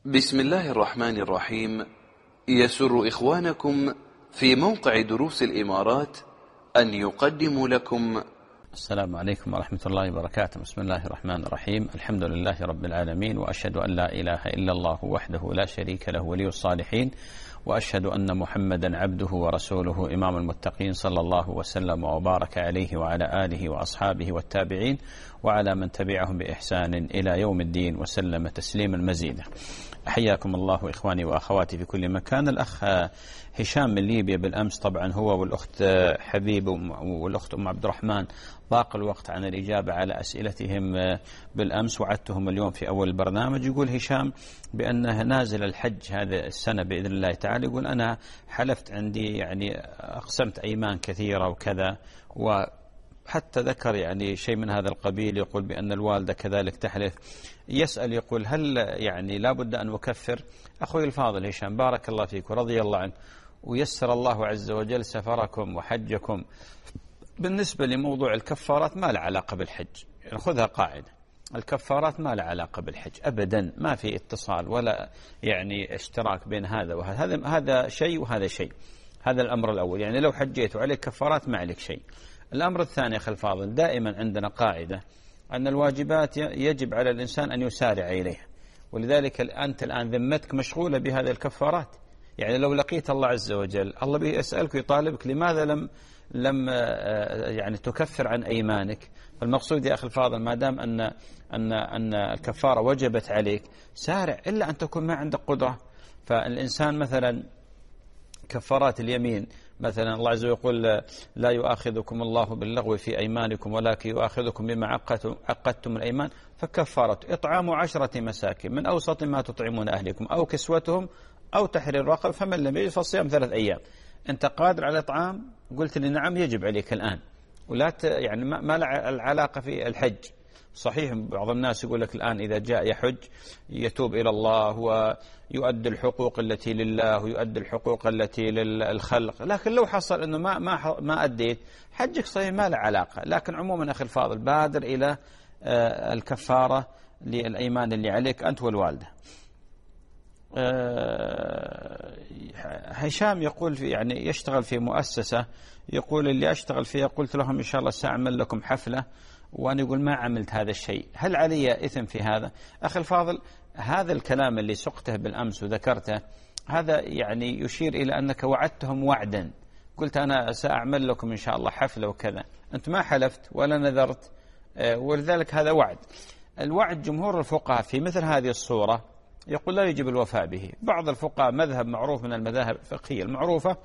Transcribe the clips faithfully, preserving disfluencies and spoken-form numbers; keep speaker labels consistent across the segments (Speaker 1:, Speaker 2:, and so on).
Speaker 1: بسم الله الرحمن الرحيم. يسر إخوانكم في موقع دروس الإمارات أن يقدموا لكم.
Speaker 2: السلام عليكم ورحمة الله وبركاته. بسم الله الرحمن الرحيم. الحمد لله رب العالمين، وأشهد أن لا إله إلا الله وحده لا شريك له ولي الصالحين، وأشهد أن محمدا عبده ورسوله إمام المتقين، صلى الله وسلم وبارك عليه وعلى آله وأصحابه والتابعين وعلى من تبعهم بإحسان إلى يوم الدين وسلم تسليما مزيدا. حياكم الله إخواني وأخواتي في كل مكان. الأخ هشام من ليبيا بالأمس طبعا هو والأخت حبيب والأخت أم عبد الرحمن ضاق الوقت عن الإجابة على أسئلتهم بالأمس، وعدتهم اليوم في أول البرنامج. يقول هشام بأنه نازل الحج هذا السنة بإذن الله تعالى. يقول أنا حلفت عندي يعني أقسمت أيمان كثيرة وكذا، وحتى ذكر يعني شيء من هذا القبيل. يقول بأن الوالدة كذلك تحلف. يسأل يقول هل يعني لا بد أن أكفر؟ أخوي الفاضل هشام بارك الله فيك ورضي الله عنك ويسر الله عز وجل سفركم وحجكم. بالنسبة لموضوع الكفارات ما له علاقة بالحج، يعني خذها قاعدة، الكفارات ما له علاقة بالحج أبدا، ما في اتصال ولا يعني اشتراك بين هذا وهذا، هذا هذا شيء وهذا شيء. هذا الأمر الأول، يعني لو حجيت وعليك كفارات ما عليك شيء. الأمر الثاني أخي الفاضل، دائما عندنا قاعدة أن الواجبات يجب على الإنسان أن يسارع إليها، ولذلك أنت الآن ذمتك مشغولة بهذه الكفارات. يعني لو لقيت الله عز وجل الله بيسألك ويطالبك لماذا لم لم يعني تكفر عن أيمانك. فالمقصود يا أخي الفاضل ما دام أن أن أن الكفارة وجبت عليك سارع، إلا أن تكون ما عندك قدرة. فالإنسان مثلا كفارات اليمين مثلا الله عز وجل يقول لا يؤاخذكم الله باللغو في أيمانكم ولكن يؤاخذكم بما عقدتم الأيمان، فكفارة إطعام عشرة مساكين من أوسط ما تطعمون أهلكم أو كسوتهم أو تحرير رقبة، فمن لم يجد فصيام ثلاث أيام. أنت قادر على الإطعام؟ قلت لي نعم، يجب عليك الآن، ولا يعني ما له العلاقة في الحج. صحيح بعض الناس يقول لك الآن إذا جاء يحج يتوب إلى الله ويؤدي الحقوق التي لله ويؤدي الحقوق التي للخلق، لكن لو حصل أنه ما ما ما أديت حجك صحيح ما له علاقة. لكن عموما أخي الفاضل بادر إلى الكفارة للأيمان اللي عليك أنت والوالدة. هشام يقول في يعني يشتغل في مؤسسة، يقول اللي أشتغل فيها قلت لهم إن شاء الله سأعمل لكم حفلة، وأنا يقول ما عملت هذا الشيء، هل علي إثم في هذا؟ أخي الفاضل هذا الكلام اللي سقته بالأمس وذكرته هذا يعني يشير إلى أنك وعدتهم وعدا، قلت أنا سأعمل لكم إن شاء الله حفلة وكذا، أنت ما حلفت ولا نذرت، ولذلك هذا وعد. الوعد جمهور الفقهاء في مثل هذه الصورة يقول لا يجب الوفاء به. بعض الفقهاء مذهب معروف من المذاهب الفقهية المعروفة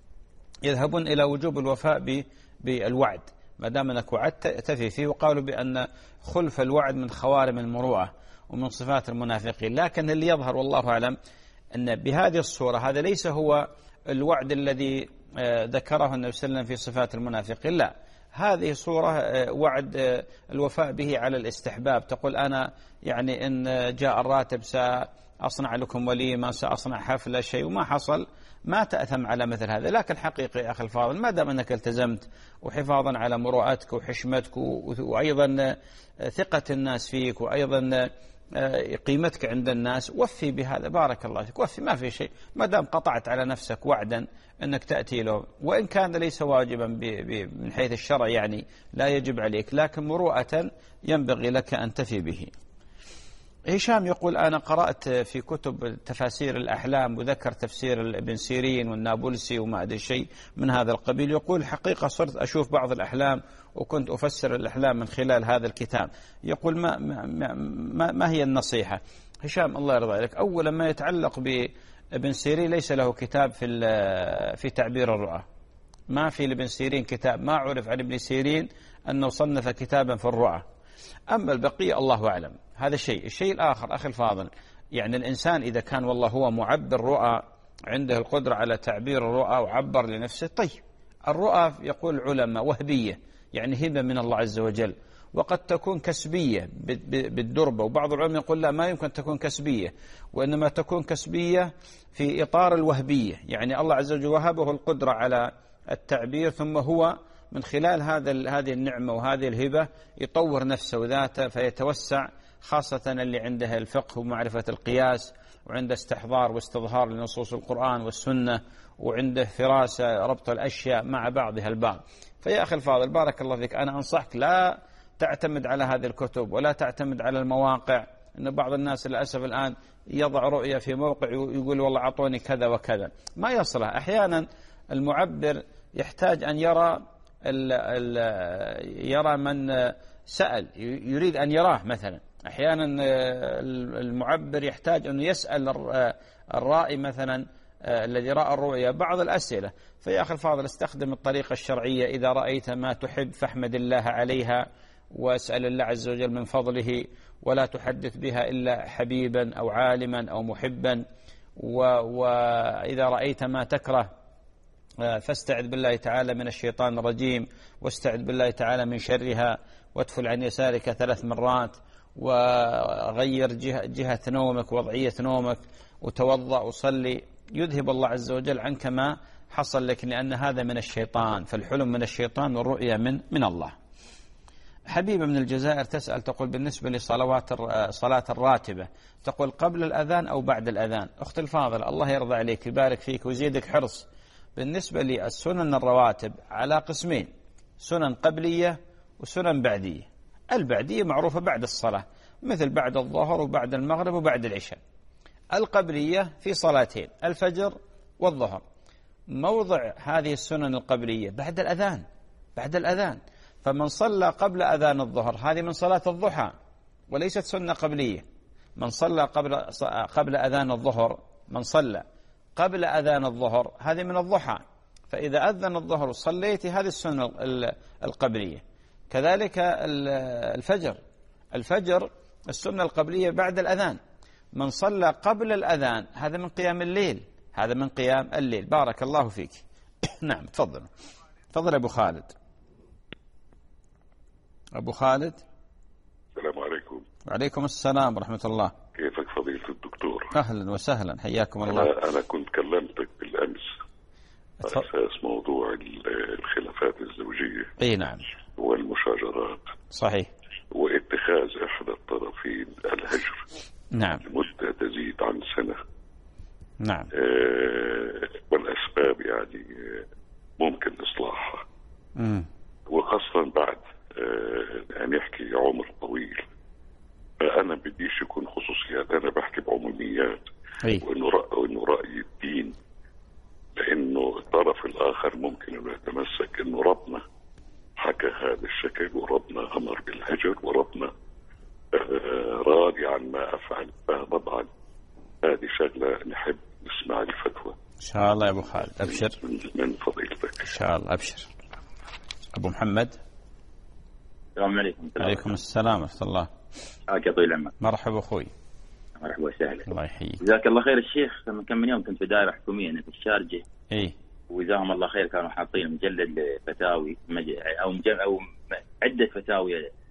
Speaker 2: يذهبون إلى وجوب الوفاء بالوعد ما دام أنك وعدت تفي فيه، وقالوا بأن خلف الوعد من خوارم المروءة ومن صفات المنافقين. لكن اللي يظهر والله أعلم أن بهذه الصورة هذا ليس هو الوعد الذي ذكره النبي صلى الله عليه وسلم في صفات المنافقين، لا، هذه صورة وعد الوفاء به على الاستحباب. تقول أنا يعني إن جاء الراتب سأصنع لكم وليمة، سأصنع حفلة شيء، وما حصل ما تأثم على مثل هذا. لكن حقيقي يا أخي الفاضل ما دام أنك التزمت وحفاظا على مروءتك وحشمتك وأيضا ثقة الناس فيك وأيضا قيمتك عند الناس، وفي بهذا بارك الله فيك، وفي ما في شيء ما دام قطعت على نفسك وعدا أنك تأتي له، وإن كان ليس واجبا من حيث الشرع يعني لا يجب عليك، لكن مروءة ينبغي لك أن تفي به. هشام يقول أنا قرأت في كتب تفاسير الأحلام وذكر تفسير ابن سيرين والنابلسي وما أدري شيء من هذا القبيل. يقول حقيقة صرت أشوف بعض الأحلام وكنت أفسر الأحلام من خلال هذا الكتاب. يقول ما, ما, ما, ما هي النصيحة؟ هشام الله يرضى عليك، أولا ما يتعلق بابن سيرين ليس له كتاب في في تعبير الرؤى، ما في لابن سيرين كتاب، ما عرف عن ابن سيرين أنه صنف كتابا في الرؤى. أما البقية الله أعلم. هذا شيء. الشيء الآخر أخي الفاضل، يعني الإنسان إذا كان والله هو معبر رؤى، عنده القدرة على تعبير الرؤى وعبر لنفسه، طيب الرؤى يقول العلماء وهبية، يعني هبة من الله عز وجل، وقد تكون كسبية بالدربة، وبعض العلماء يقول لا ما يمكن تكون كسبية، وإنما تكون كسبية في إطار الوهبية، يعني الله عز وجل وهبه القدرة على التعبير، ثم هو من خلال هذا هذه النعمة وهذه الهبة يطور نفسه وذاته فيتوسع، خاصة اللي عنده الفقه ومعرفة القياس وعنده استحضار واستظهار لنصوص القرآن والسنة، وعنده فراسة ربط الأشياء مع بعضها البعض. فيا أخي الفاضل بارك الله فيك، أنا أنصحك لا تعتمد على هذه الكتب ولا تعتمد على المواقع. إن بعض الناس للأسف الآن يضع رؤية في موقع ويقول والله أعطوني كذا وكذا، ما يصلح. أحيانا المعبر يحتاج أن يرى ال ال يرى من سأل، يريد أن يراه مثلا. أحيانا المعبر يحتاج أن يسأل الرائي مثلا الذي رأى الرؤيا بعض الأسئلة. فيا أخي الفاضل استخدم الطريقة الشرعية، إذا رأيت ما تحب فاحمد الله عليها واسأل الله عز وجل من فضله، ولا تحدث بها إلا حبيبا أو عالما أو محبا. وإذا رأيت ما تكره فاستعذ بالله تعالى من الشيطان الرجيم، واستعذ بالله تعالى من شرها، وادفل عن يسارك ثلاث مرات، وغير جهة, جهة نومك ووضعية نومك، وتوضأ وصلي، يذهب الله عز وجل عنك ما حصل لك، لأن هذا من الشيطان. فالحلم من الشيطان والرؤيا من من الله. حبيبة من الجزائر تسأل تقول بالنسبة لصلوات صلاة الراتبة، تقول قبل الأذان أو بعد الأذان. أخت الفاضل الله يرضى عليك يبارك فيك ويزيدك حرص. بالنسبة للسنن الرواتب على قسمين، سنن قبلية وسنن بعدية. البعدية معروفة بعد الصلاة، مثل بعد الظهر وبعد المغرب وبعد العشاء. القبلية في صلاتين، الفجر والظهر. موضع هذه السنن القبلية بعد الأذان، بعد الأذان. فمن صلى قبل أذان الظهر هذه من صلاة الضحى وليست سنة قبلية. من صلى قبل قبل أذان الظهر، من صلى قبل أذان الظهر هذه من الضحى. فإذا أذن الظهر وصليت هذه السنة القبلية. كذلك الفجر، الفجر السنة القبلية بعد الأذان. من صلى قبل الأذان هذا من قيام الليل، هذا من قيام الليل. بارك الله فيك. نعم تفضل تفضل أبو خالد. أبو خالد.
Speaker 3: السلام عليكم.
Speaker 2: وعليكم السلام ورحمة الله.
Speaker 3: كيفك فضيلة الدكتور؟
Speaker 2: أهلا وسهلا حياكم الله.
Speaker 3: أنا, أنا كنت كلمتك بالأمس على أساس موضوع الخلافات الزوجية.
Speaker 2: أي نعم.
Speaker 3: والمشاجرات.
Speaker 2: صحيح.
Speaker 3: واتخاذ إحدى الطرفين الهجر.
Speaker 2: نعم.
Speaker 3: لمدة تزيد عن سنة.
Speaker 2: نعم.
Speaker 3: آه والأسباب يعني ممكن إصلاحها.
Speaker 2: امم
Speaker 3: وخاصة بعد آه أن يحكي عمر طويل. فأنا بديش يكون خصوصيات، أنا بحكي بعموميات.
Speaker 2: أي.
Speaker 3: وإنه رأي, وإنه رأي الدين، لأنه الطرف الآخر ممكن أن يتمسك إنه ربنا حكى هذا الشكل، وربنا أمر بالهجر، وربنا آه راضي عن ما أفعل. فطبعا هذه شغلة نحب نسمع الفتوى
Speaker 2: إن شاء الله يا أبو خالد. أبشر
Speaker 3: من فضيلتك
Speaker 2: إن شاء الله. أبشر. أبو محمد.
Speaker 4: السلام عليكم.
Speaker 2: عليكم السلام ورحمة الله.
Speaker 4: حياك يا طويل العمر.
Speaker 2: مرحبا أخوي.
Speaker 4: مرحبا وسهلا.
Speaker 2: الله يحييك.
Speaker 4: جزاك الله خير الشيخ. من كم من يوم كنت في دائرة حكومية في الشارجة.
Speaker 2: إيه.
Speaker 4: وجزاهم الله خير، كانوا حاطين مجلد فتاوي مج... أو مج... أو عدة فتاوي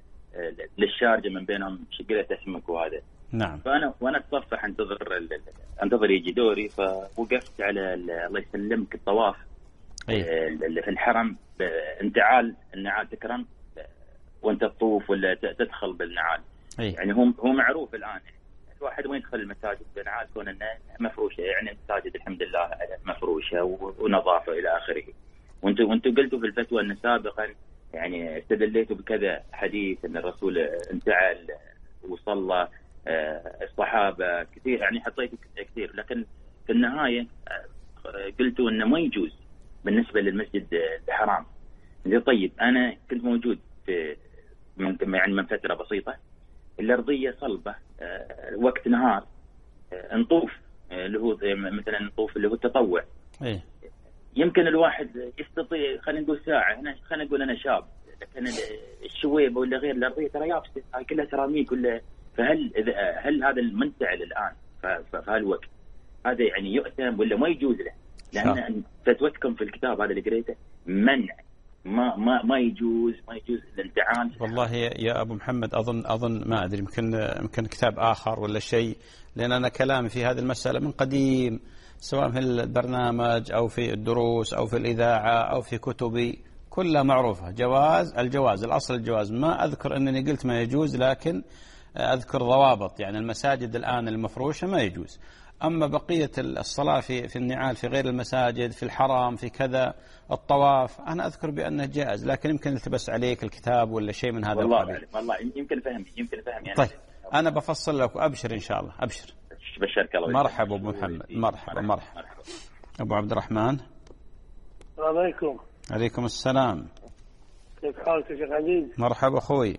Speaker 4: للشارجة، من بينهم شقلة اسمك وهذا.
Speaker 2: نعم.
Speaker 4: فأنا وأنا أتصفح أنتظر ال... أنتظر يجي دوري، فوقفت على ال... الله يسلمك الطواف.
Speaker 2: إيه.
Speaker 4: اللي في الحرم انتعال النعال تكرم وانت تطوف ولا تدخل بالنعال.
Speaker 2: أي.
Speaker 4: يعني هو هو معروف الان، الواحد ما يدخل المساجد بنعال كون انها مفروشه، يعني المساجد الحمد لله مفروشه ونظافه الى اخره. وانتم وانتم قلتوا في الفتوى ان سابقا يعني استدليتوا بكذا حديث ان الرسول انتعل وصلى الصحابه كثير، يعني حطيتوا كثير، لكن في النهايه قلتوا انه ما يجوز بالنسبه للمسجد الحرام. طيب انا كنت موجود في من يعني من فتره بسيطه، الارضيه صلبه، أه وقت نهار، أه نطوف اللي هو مثلا نطوف اللي هو التطوع.
Speaker 2: إيه.
Speaker 4: يمكن الواحد يستطيع خلينا نقول ساعه، هنا خلينا نقول انا شاب، لكن الشويبه ولا غير الارضيه ترى يابسه، هاي كلها سيراميك ولا. فهل هل هذا المنتعل الان في هالوقت هذا يعني يؤثم ولا ما يجوز له؟ لان فتوتكم في الكتاب هذا اللي قريته منع، ما ما ما يجوز ما يجوز الانتعال.
Speaker 2: والله يا ابو محمد اظن اظن ما ادري، يمكن يمكن كتاب اخر ولا شيء، لان انا كلامي في هذه المساله من قديم، سواء في البرنامج او في الدروس او في الاذاعه او في كتبي كلها معروفه. جواز الجواز الاصل الجواز، ما اذكر انني قلت ما يجوز، لكن اذكر ضوابط. يعني المساجد الان المفروشه ما يجوز. أما بقية الصلاة في في النعال في غير المساجد في الحرم في كذا الطواف أنا أذكر بأنه جائز، لكن يمكن التبس عليك الكتاب ولا شيء من هذا
Speaker 4: والله
Speaker 2: القبيل.
Speaker 4: والله يمكن فهم يمكن فهم يعني.
Speaker 2: طيب أنا بفصل لك، أبشر إن شاء الله أبشر.
Speaker 4: بشرك الله.
Speaker 2: مرحبا أبو محمد. مرحبا مرحبا أبو عبد الرحمن.
Speaker 5: السلام عليكم.
Speaker 2: عليكم السلام.
Speaker 5: كيف حالك يا شيخ عزيز؟
Speaker 2: مرحبا أخوي.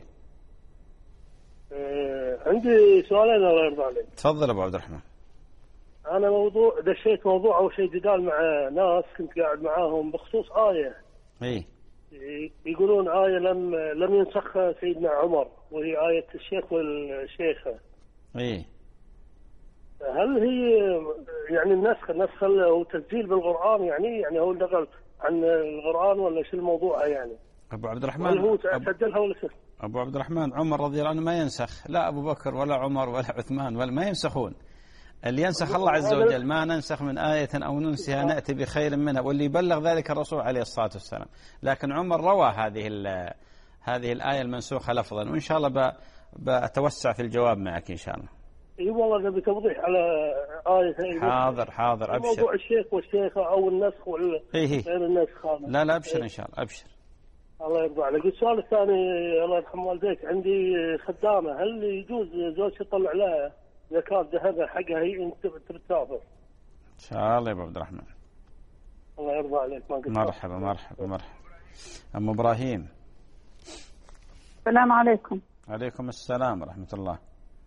Speaker 5: آه عندي سؤالين الله يرضى عليك.
Speaker 2: تفضل أبو عبد الرحمن.
Speaker 5: أنا موضوع دشيت موضوع أو شيء جدال مع ناس كنت قاعد معاهم بخصوص آية.
Speaker 2: إيه.
Speaker 5: يقولون آية لم لم ينسخها سيدنا عمر، وهي آية الشيخ والشيخة.
Speaker 2: إيه.
Speaker 5: هل هي يعني النسخ النسخ هو تسجيل بالقرآن يعني يعني هو نقل عن القرآن ولا شو الموضوع يعني؟
Speaker 2: أبو عبد الرحمن.
Speaker 5: هل هو سجلها ولا شو؟
Speaker 2: أبو عبد الرحمن عمر رضي الله عنه ما ينسخ، لا أبو بكر ولا عمر ولا عثمان ولا ما ينسخون. اللي ينسخ الله عز وجل، ما ننسخ من آية أو ننسها نأتي بخير منها، واللي يبلغ ذلك الرسول عليه الصلاة والسلام. لكن عمر روى هذه هذه الآية المنسوخة لفظا، وإن شاء الله بأتوسع في الجواب معك إن شاء الله.
Speaker 5: اي والله نبي توضيح على آية.
Speaker 2: حاضر حاضر أبشر.
Speaker 5: موضوع الشيخ والشيخة أو النسخ ولا
Speaker 2: إيه
Speaker 5: غير النسخ هذا.
Speaker 2: لا لا أبشر إن شاء الله أبشر.
Speaker 5: الله يرضى عليك. السؤال الثاني الله يرحم والديك، عندي خدامة، هل يجوز زوجتي تطلع لها زكاة ذهبها حقها هي أنت بتسافر؟
Speaker 2: إن شاء الله يا أبو عبد الرحمن.
Speaker 5: الله يرضى عليك. ما قلت
Speaker 2: مرحبا مرحبا مرحبا. أم إبراهيم.
Speaker 6: السلام عليكم.
Speaker 2: عليكم السلام ورحمة الله.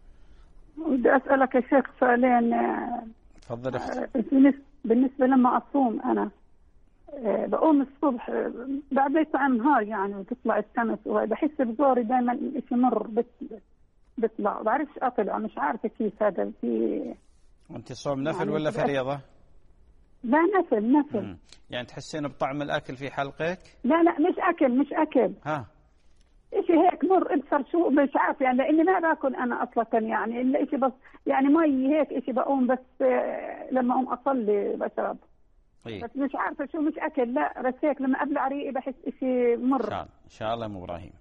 Speaker 6: بدي أسألك يا شيخ سؤالين.
Speaker 2: تفضل أختي.
Speaker 6: بالنسبة لما أصوم أنا بقوم الصبح بعد طعم نهار يعني وتطلع الشمس، وبحس بزوري دائما إشي مر بيطلع، بعرفش أطلع، مش عارفة كيف هذا. في
Speaker 2: أنت صوم نفل يعني ولا فريضة؟
Speaker 6: لا نفل نفل.
Speaker 2: مم. يعني تحسين بطعم الأكل في حلقك؟
Speaker 6: لا لا مش أكل مش أكل.
Speaker 2: ها.
Speaker 6: إشي هيك مر ابصر شو مش عارف يعني، لاني ما باكل انا اصلا يعني الا إشي بس يعني مي هيك إشي بقوم بس لما اقوم اصلي بشرب.
Speaker 2: إيه؟
Speaker 6: بس مش عارفه شو مش اكل، لا بس هيك لما ابلع ريقي بحس إشي مر.
Speaker 2: ان شاء الله ان شاء الله يا ام ابراهيم.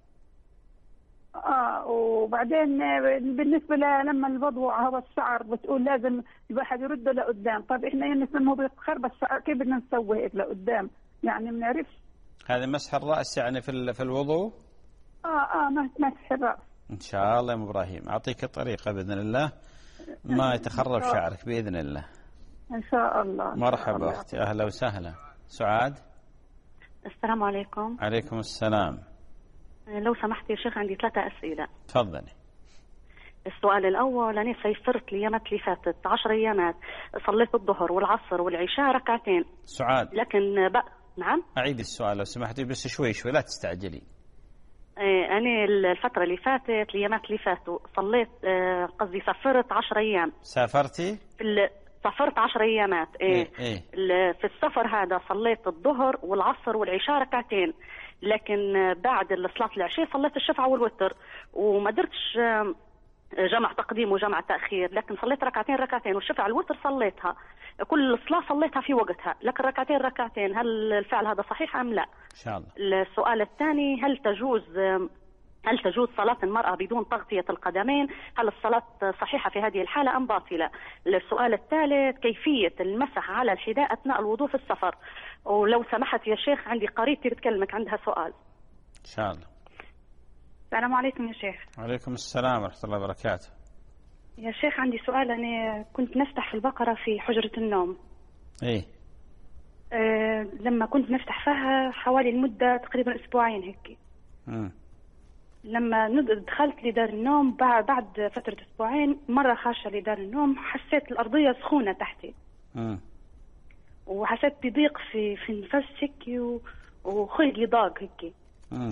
Speaker 6: اه وبعدين بالنسبه لما الوضوء هذا الشعر بتقول لازم الواحد يرده لقدام، طيب احنا يعني هو بيخرب الشعر كيف بدنا نسوي هيك لقدام يعني ما نعرفش.
Speaker 2: هذا مسح الراس يعني في في الوضوء؟
Speaker 6: اه اه مسح الراس.
Speaker 2: ان شاء الله يا ام ابراهيم، اعطيك طريقه باذن الله ما يتخرب شعرك باذن الله.
Speaker 6: ان شاء الله.
Speaker 2: مرحبا اختي، اهلا وسهلا. سعاد.
Speaker 7: السلام عليكم.
Speaker 2: عليكم السلام.
Speaker 7: لو سمحت يا شيخ عندي ثلاثة أسئلة.
Speaker 2: تفضلي.
Speaker 7: السؤال الأول، أنا سيفرت الأيامات اللي فاتت عشر أيامات صليت الظهر والعصر والعشاء ركعتين.
Speaker 2: سعاد.
Speaker 7: لكن بقى نعم.
Speaker 2: أعيد السؤال لو سمحتي بس شوي شوي لا تستعجلي.
Speaker 7: أنا الفترة اللي فاتت الأيامات اللي فاتوا صليت قصدي سافرت عشر أيام.
Speaker 2: سافرتي؟
Speaker 7: في سافرت عشر أيامات.
Speaker 2: إيه إيه.
Speaker 7: في السفر هذا صليت الظهر والعصر والعشاء ركعتين، لكن بعد صلاة العشاء صليت الشفعة والوتر وما درتش جمع تقديم وجمع تأخير، لكن صليت ركعتين ركعتين والشفعة الوتر صليتها كل صلاة صليتها في وقتها، لكن ركعتين ركعتين هل الفعل هذا صحيح أم لا؟
Speaker 2: إن شاء الله.
Speaker 7: السؤال الثاني، هل تجوز هل تجوز صلاة المرأة بدون تغطية القدمين؟ هل الصلاة صحيحة في هذه الحالة أم باطلة؟ السؤال الثالث، كيفية المسح على الحذاء أثناء الوضوء في السفر؟ ولو سمحت يا شيخ عندي قريبتي بتكلمك عندها سؤال.
Speaker 2: إن شاء الله.
Speaker 7: السلام عليكم يا شيخ.
Speaker 2: وعليكم السلام ورحمة الله وبركاته.
Speaker 7: يا شيخ عندي سؤال، أنا كنت نفتح في البقرة في حجرة النوم.
Speaker 2: إيه.
Speaker 7: أه لما كنت نفتح فيها حوالي المدة تقريبا أسبوعين هيك.
Speaker 2: امم
Speaker 7: لما دخلت لدار النوم بعد فترة أسبوعين مرة خاشة لدار النوم حسيت الأرضية سخونة تحتي.
Speaker 2: امم
Speaker 7: وحسيت بضيق في في النفس هيك وخلقي ضاق هيك.
Speaker 2: امم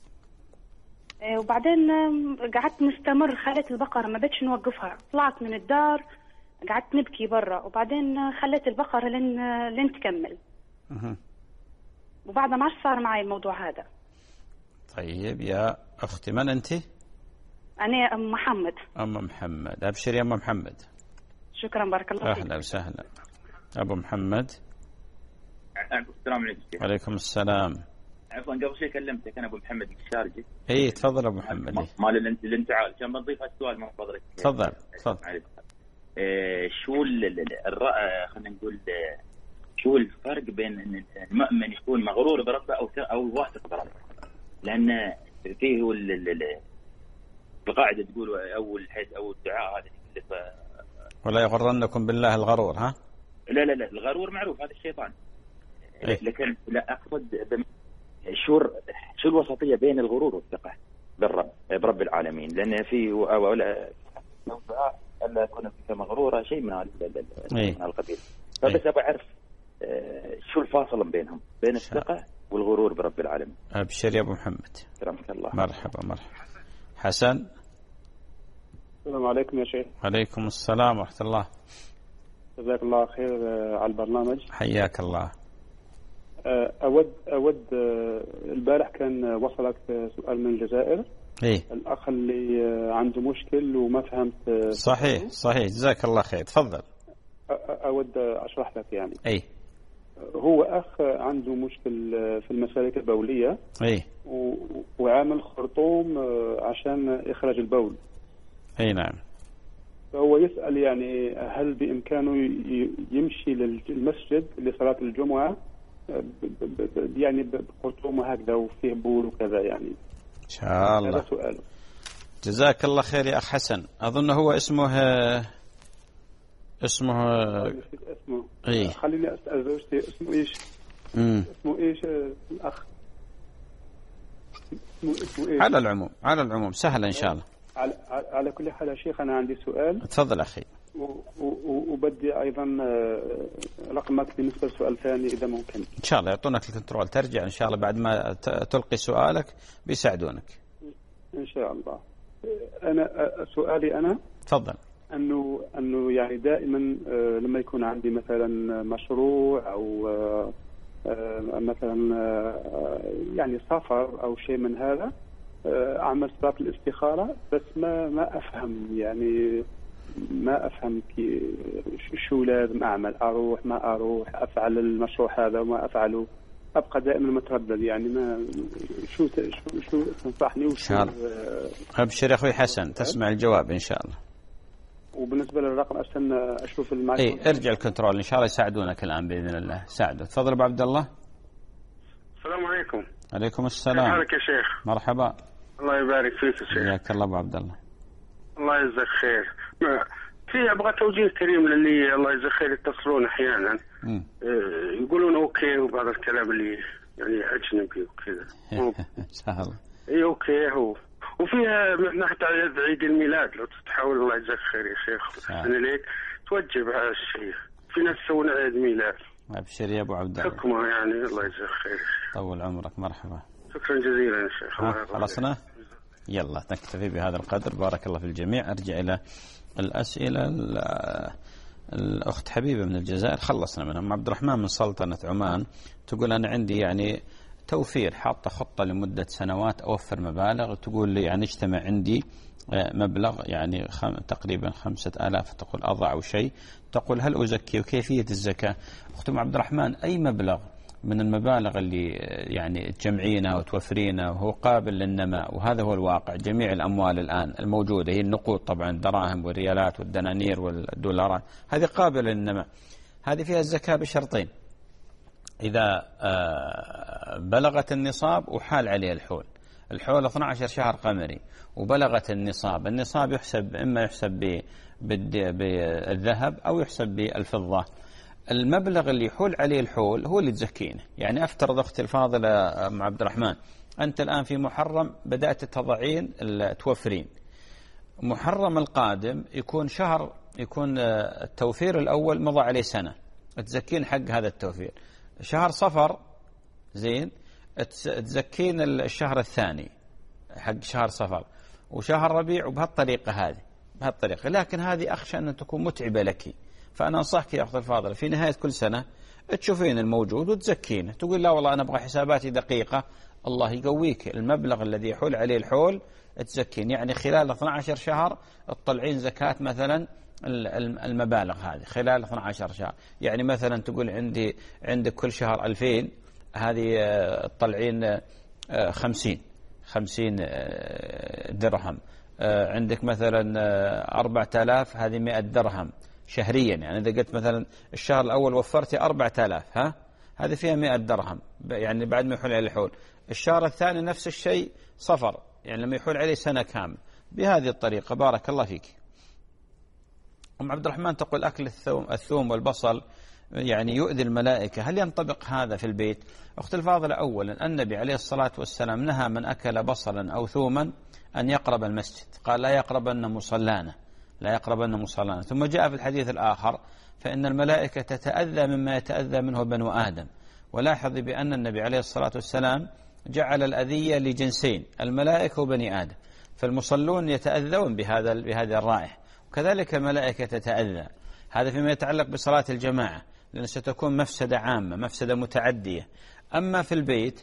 Speaker 7: وبعدين قعدت مستمر، خليت البقرة ما بدش نوقفها، طلعت من الدار قعدت نبكي برا، وبعدين خليت البقرة لين لين تكمل.
Speaker 2: اها.
Speaker 7: وبعدها ما عادش صار معي الموضوع هذا.
Speaker 2: طيب يا أختي، من أنت؟
Speaker 7: أنا أم محمد.
Speaker 2: أم محمد، أبشر يا أم محمد.
Speaker 7: شكرا بارك الله فيك.
Speaker 2: أهلا وسهلا. أبو محمد.
Speaker 4: السلام عليكم.
Speaker 2: وعليكم السلام.
Speaker 4: عفوا قبل شيء كلمتك أنا أبو محمد الشارجي.
Speaker 2: إيه تفضل أبو محمد.
Speaker 4: مال الانتعال كان بنضيف السؤال من فضلك.
Speaker 2: تفضل تفضل.
Speaker 4: شو خلينا نقول شو الفرق بين ان المؤمن يكون مغرور بربه او او واثق بربه؟ لان فيه القاعده تقول او الحديث او الدعاء هذا
Speaker 2: ولا يغرنكم بالله الغرور. ها
Speaker 4: لا لا لا الغرور معروف هذا الشيطان.
Speaker 2: إيه؟
Speaker 4: لكن لا اقصد شو شو الوسطيه بين الغرور والثقه بالرب برب العالمين؟ لان في ولا الا يكون فيك مغرورا شيء من
Speaker 2: إيه؟
Speaker 4: من القبيل. فبس ابغى اعرف شو الفاصل بينهم بين الثقه والغرور برب العالمين.
Speaker 2: ابشر يا ابو محمد.
Speaker 4: كرمك الله.
Speaker 2: مرحبا مرحبا. حسن.
Speaker 8: السلام عليكم يا شيخ.
Speaker 2: عليكم السلام ورحمة الله.
Speaker 8: جزاك الله خير على البرنامج.
Speaker 2: حياك الله.
Speaker 8: أود أود البارح كان وصلك سؤال من الجزائر.
Speaker 2: إيه؟
Speaker 8: الأخ اللي عنده مشكل وما فهمت.
Speaker 2: صحيح صحيح جزاك الله خير تفضل.
Speaker 8: أود أشرح لك يعني.
Speaker 2: إيه؟
Speaker 8: هو أخ عنده مشكل في المسالك البولية.
Speaker 2: إيه؟
Speaker 8: وعامل خرطوم عشان إخراج البول.
Speaker 2: اي نعم.
Speaker 8: فهو يسأل يعني هل بإمكانه يمشي للمسجد لصلاة الجمعة يعني بخرطومه هكذا وفيه بول وكذا يعني.
Speaker 2: إن شاء الله.
Speaker 8: هذا سؤال.
Speaker 2: جزاك الله خير يا أخ حسن. أظن هو اسمه اسمه
Speaker 8: اسمه
Speaker 2: إيه؟
Speaker 8: خليني أسأل زوجتي اسمه إيش؟
Speaker 2: امم
Speaker 8: اسمه إيش الأخ؟ اسمه اسمه إيش؟
Speaker 2: على العموم على العموم سهلة إن شاء الله.
Speaker 8: على على كل حال يا شيخ أنا عندي سؤال.
Speaker 2: تفضل أخي.
Speaker 8: وبدي أيضا رقمك بالنسبة لسؤال ثاني إذا ممكن.
Speaker 2: إن شاء الله يعطونك الكنترول ترجع إن شاء الله بعد ما تلقي سؤالك بيساعدونك.
Speaker 8: إن شاء الله. أنا سؤالي أنا.
Speaker 2: تفضل.
Speaker 8: أنه أنه يعني دائما لما يكون عندي مثلا مشروع أو مثلا يعني سفر أو شيء من هذا أعمل صلاة الاستخارة بس ما ما أفهم يعني ما أفهم كي شو لازم أعمل أروح ما أروح أفعل المشروع هذا وما أفعله أبقى دائما متردد يعني ما شو شو شو تنصحني وشو.
Speaker 2: أبشر يا أخوي حسن تسمع الجواب إن شاء الله.
Speaker 8: وبالنسبة للرقم أستنى أشوف المعلومة.
Speaker 2: إيه ارجع الكنترول إن شاء الله يساعدونك الآن بإذن الله. ساعده. تفضل أبو عبد الله.
Speaker 9: السلام عليكم.
Speaker 2: عليكم السلام.
Speaker 9: كيف حالك يا شيخ؟
Speaker 2: مرحبا.
Speaker 9: الله يبارك فيك يا شيخ.
Speaker 2: حياك الله أبو عبد الله.
Speaker 9: الله يجزاك خير. في أبغى توجيه كريم للي الله يجزاك خير يتصلون أحيانا
Speaker 2: اه
Speaker 9: يقولون أوكي وبعض الكلام اللي يعني أجنبي وكذا.
Speaker 2: سهل.
Speaker 9: إيه أوكي هو وفيها من ناحية عيد الميلاد لو تحاول الله يجزاك خير يا شيخ أنا ليك توجه بهذا الشيء. في ناس يسوون عيد ميلاد.
Speaker 2: أبشر يا أبو عبد الله.
Speaker 9: حكمه يعني الله يجزاك خير.
Speaker 2: طول عمرك. مرحبا.
Speaker 9: شكرا جزيلا يا شيخ.
Speaker 2: خلصنا. يلا نكتفي بهذا القدر. بارك الله في الجميع. أرجع إلى الأسئلة. الأخت حبيبة من الجزائر خلصنا منها. عبد الرحمن من سلطنة عمان تقول أنا عندي يعني توفير حاطة خطة لمدة سنوات أوفر مبالغ. تقول لي يعني اجتمع عندي مبلغ يعني خم تقريبا خمسة آلاف تقول أضع أو شيء. تقول هل أزكي وكيفية الزكاة؟ أخت عبد الرحمن أي مبلغ من المبالغ اللي يعني تجمعينها وتوفرينها وهو قابل للنماء وهذا هو الواقع. جميع الأموال الآن الموجودة هي النقود طبعا الدراهم والريالات والدنانير والدولارات هذه قابلة للنماء. هذه فيها الزكاة بشرطين. إذا بلغت النصاب وحال عليها الحول. الحول اثني عشر شهر قمري وبلغت النصاب. النصاب يحسب إما يحسب بالذهب أو يحسب بالفضة. المبلغ اللي يحول عليه الحول هو اللي تزكينه. يعني أفترض أختي الفاضلة مع عبد الرحمن أنت الآن في محرم بدأت تضعين توفرين. محرم القادم يكون شهر يكون التوفير الأول مضى عليه سنة تزكين حق هذا التوفير. شهر صفر زين تزكين الشهر الثاني حق شهر صفر وشهر ربيع وبهالطريقة هذه بهالطريقة. لكن هذه أخشى أن تكون متعبة لك. فأنا أنصحك يا أخت الفاضلة في نهاية كل سنة تشوفين الموجود وتزكينه. تقول لا والله أنا أبغى حساباتي دقيقة. الله يقويك. المبلغ الذي يحول عليه الحول تزكين يعني خلال اثني عشر شهر تطلعين زكاة مثلا المبالغ هذه خلال اثني عشر شهر. يعني مثلا تقول عندي عندك كل شهر ألفين هذه تطلعين خمسين خمسين درهم. عندك مثلا أربعة آلاف هذه مئة درهم. شهريا. يعني إذا قلت مثلا الشهر الأول وفرتي أربعة آلاف، ها هذه فيها مئة درهم يعني بعد ما يحول عليه الحول. الشهر الثاني نفس الشيء صفر، يعني لما يحول عليه سنة كامل. بهذه الطريقة. بارك الله فيك. أم عبد الرحمن تقول أكل الثوم, الثوم والبصل يعني يؤذي الملائكة، هل ينطبق هذا في البيت؟ أخت الفاضلة، أولا النبي عليه الصلاة والسلام نهى من أكل بصلا أو ثوما أن يقرب المسجد، قال لا يقربن مصلانا، لا يقربن مصلانا. ثم جاء في الحديث الآخر فإن الملائكة تتأذى مما يتأذى منه بنو آدم. ولاحظ بأن النبي عليه الصلاة والسلام جعل الأذية لجنسين، الملائكة وبني آدم، فالمصلون يتأذون بهذا بهذه الرائحة، وكذلك الملائكة تتأذى. هذا فيما يتعلق بصلاة الجماعة، لأن ستكون مفسدة عامة، مفسدة متعدية. أما في البيت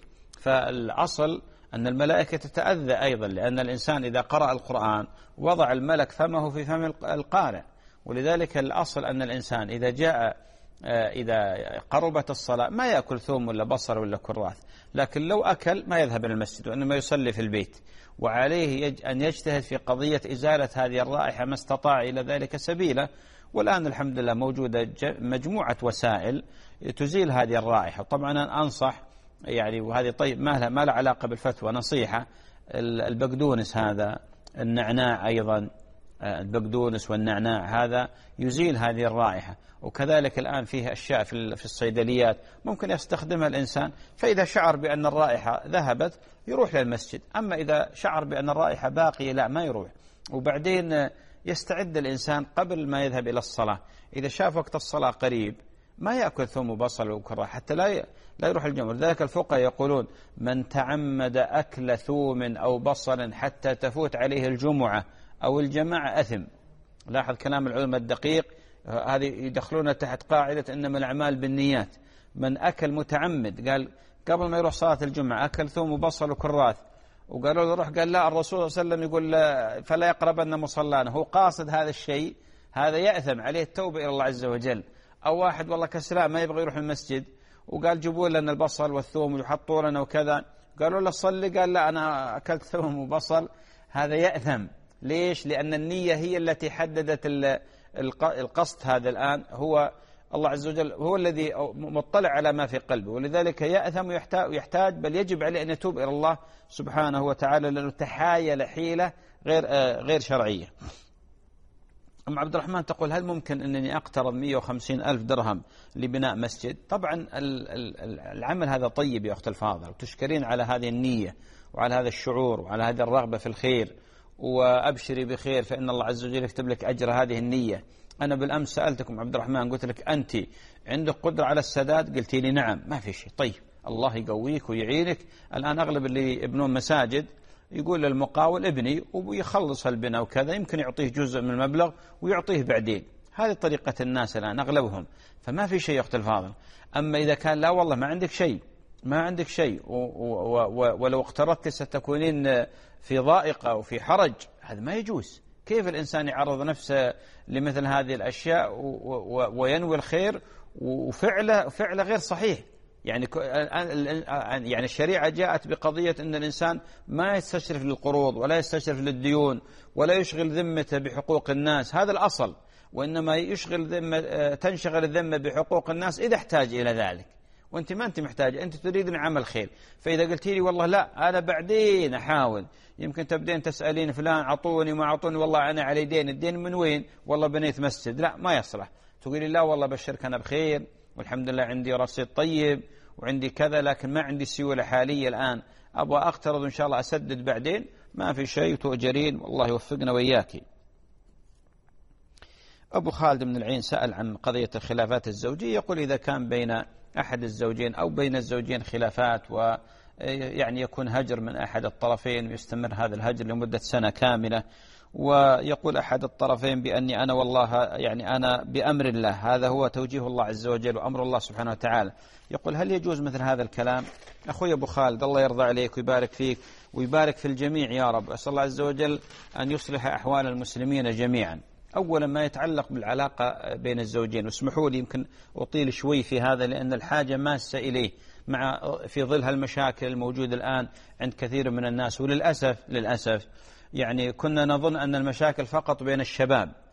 Speaker 2: فالأصل أن الملائكة تتأذى أيضا، لأن الإنسان إذا قرأ القرآن وضع الملك فمه في فم القارئ، ولذلك الأصل أن الإنسان إذا جاء إذا قربت الصلاة ما يأكل ثوم ولا بصل ولا كراث، لكن لو أكل ما يذهب إلى المسجد وإنما يصلي في البيت. وعليه أن يجتهد في قضية إزالة هذه الرائحة ما استطاع إلى ذلك سبيلا. والآن الحمد لله موجودة مجموعة وسائل تزيل هذه الرائحة. طبعا أنا أنصح يعني، وهذه طيب ما لها ما لها علاقة بالفتوى، نصيحة، البقدونس هذا، النعناع أيضا، البقدونس والنعناع هذا يزيل هذه الرائحة. وكذلك الآن فيه أشياء في الصيدليات ممكن يستخدمها الإنسان، فإذا شعر بأن الرائحة ذهبت يروح للمسجد. أما إذا شعر بأن الرائحة باقية لا ما يروح. وبعدين يستعد الإنسان قبل ما يذهب إلى الصلاة، إذا شاف وقت الصلاة قريب ما يأكل ثوم وبصل وكراث حتى لا لا يروح الجمعة. لذلك الفقهاء يقولون من تعمد أكل ثوم أو بصل حتى تفوت عليه الجمعة أو الجماعة أثم. لاحظ كلام العلماء الدقيق، هذه يدخلون تحت قاعدة إنما الأعمال بالنيات. من أكل متعمد، قال قبل ما يروح صلاة الجمعة أكل ثوم وبصل وكراث، وقالوا له روح، قال لا، الرسول صلى الله عليه وسلم يقول فلا يقربن مصلانا، هو قاصد هذا الشيء، هذا يأثم عليه التوبة إلى الله عز وجل. أو واحد والله كسلان ما يبغى يروح المسجد وقال جيبوا لنا البصل والثوم ويحطوا لنا وكذا، قالوا له صلي، قال لا أنا أكلت ثوم وبصل، هذا يأثم. ليش؟ لأن النية هي التي حددت القصد. هذا الآن هو الله عز وجل هو الذي مطلع على ما في قلبه، ولذلك يأثم ويحتاج، بل يجب عليه أن يتوب إلى الله سبحانه وتعالى، لأنه تحايل حيلة غير غير شرعية. أم عبد الرحمن تقول هل ممكن أنني أقترض مئة وخمسين ألف درهم لبناء مسجد؟ طبعا العمل هذا طيب يا أخت الفاضل، وتشكرين على هذه النية وعلى هذا الشعور وعلى هذه الرغبة في الخير، وأبشري بخير فإن الله عز وجل يكتب لك أجر هذه النية. أنا بالأمس سألتكم عبد الرحمن، قلت لك أنت عندك قدرة على السداد؟ قلتي لي نعم. ما في شيء. طيب الله يقويك ويعينك. الآن أغلب اللي يبنون مساجد يقول للمقاول ابني ويخلص البناء وكذا، يمكن يعطيه جزء من المبلغ ويعطيه بعدين. هذه طريقة الناس الآن أغلبهم، فما في شيء يا أخت الفاضل. أما إذا كان لا والله ما عندك شيء، ما عندك شيء ولو اقترضت ستكونين في ضائقة وفي حرج، هذا ما يجوز. كيف الإنسان يعرض نفسه لمثل هذه الأشياء وينوي الخير وفعله فعله غير صحيح؟ يعني يعني الشريعة جاءت بقضية أن الإنسان ما يستشرف للقروض ولا يستشرف للديون ولا يشغل ذمته بحقوق الناس، هذا الأصل. وإنما يشغل ذمة، تنشغل الذمة بحقوق الناس إذا احتاج إلى ذلك، وأنت ما أنت محتاج، أنت تريد عمل خير. فإذا قلت لي والله لا أنا بعدين أحاول، يمكن تبدين تسألين فلان عطوني ما عطوني، والله أنا علي دين، الدين من وين؟ والله بنيت مسجد. لا ما يصلح. تقولي لا والله بشرك أنا بخير والحمد لله عندي رصيد طيب وعندي كذا، لكن ما عندي سيولة حالية الآن، أبغى أقترض إن شاء الله أسدد بعدين. ما في شيء، تؤجرين والله يوفقنا وإياكي. أبو خالد من العين سأل عن قضية الخلافات الزوجية، يقول إذا كان بين أحد الزوجين أو بين الزوجين خلافات ويعني يكون هجر من أحد الطرفين ويستمر هذا الهجر لمدة سنة كاملة، ويقول أحد الطرفين بأني أنا والله يعني أنا بأمر الله، هذا هو توجيه الله عز وجل وأمر الله سبحانه وتعالى، يقول هل يجوز مثل هذا الكلام؟ أخوي أبو خالد الله يرضى عليك ويبارك فيك ويبارك في الجميع يا رب. أسأل الله عز وجل أن يصلح أحوال المسلمين جميعا. أولا ما يتعلق بالعلاقة بين الزوجين، واسمحوا لي يمكن أطيل شوي في هذا لأن الحاجة ماسة إليه مع في ظل هالمشاكل الموجودة الآن عند كثير من الناس. وللأسف للأسف يعني كنا نظن أن المشاكل فقط بين الشباب،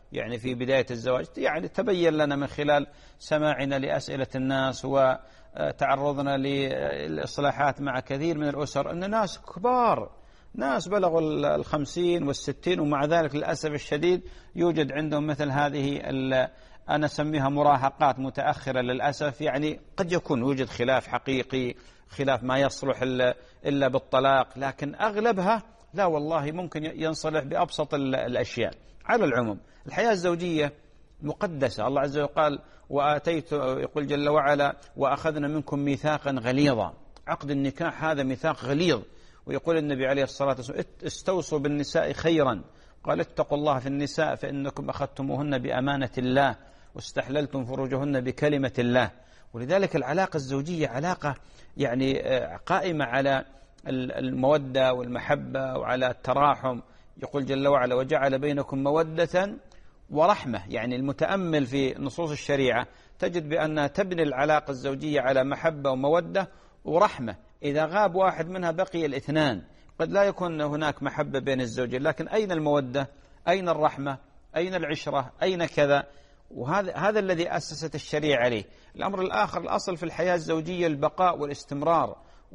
Speaker 2: يعني في بداية الزواج. يعني تبين لنا من خلال سماعنا لأسئلة الناس وتعرضنا للإصلاحات مع كثير من الأسر أن ناس كبار، ناس بلغوا الخمسين والستين، ومع ذلك للأسف الشديد يوجد عندهم مثل هذه أنا أسميها مراهقات متأخرة للأسف. يعني قد يكون يوجد خلاف حقيقي، خلاف ما يصلح إلا بالطلاق، لكن أغلبها لا والله ممكن ينصلح بأبسط الأشياء. على العموم الحياة الزوجية مقدسة، الله عز وجل قال وآتيت، يقول جل وعلا وأخذنا منكم ميثاقا غليظا. عقد النكاح هذا ميثاق غليظ، ويقول النبي عليه الصلاة والسلام استوصوا بالنساء خيرا، قال اتقوا الله في النساء فإنكم أخذتموهن بأمانة الله واستحللتم فروجهن بكلمة الله. ولذلك العلاقة الزوجية علاقة يعني قائمة على المودة والمحبة وعلى التراحم. يقول جل وعلا وجعل بينكم مودة ورحمة. يعني المتأمل في نصوص الشريعة تجد بأنها تبني العلاقة الزوجية على محبة ومودة ورحمة. إذا غاب واحد منها بقي الاثنان. قد لا يكون هناك محبة بين الزوجين، لكن أين المودة؟ أين الرحمة؟ أين العشرة؟ أين كذا؟ وهذا هذا الذي أسست الشريعة عليه. الأمر الآخر، الأصل في الحياة الزوجية البقاء والاستمرار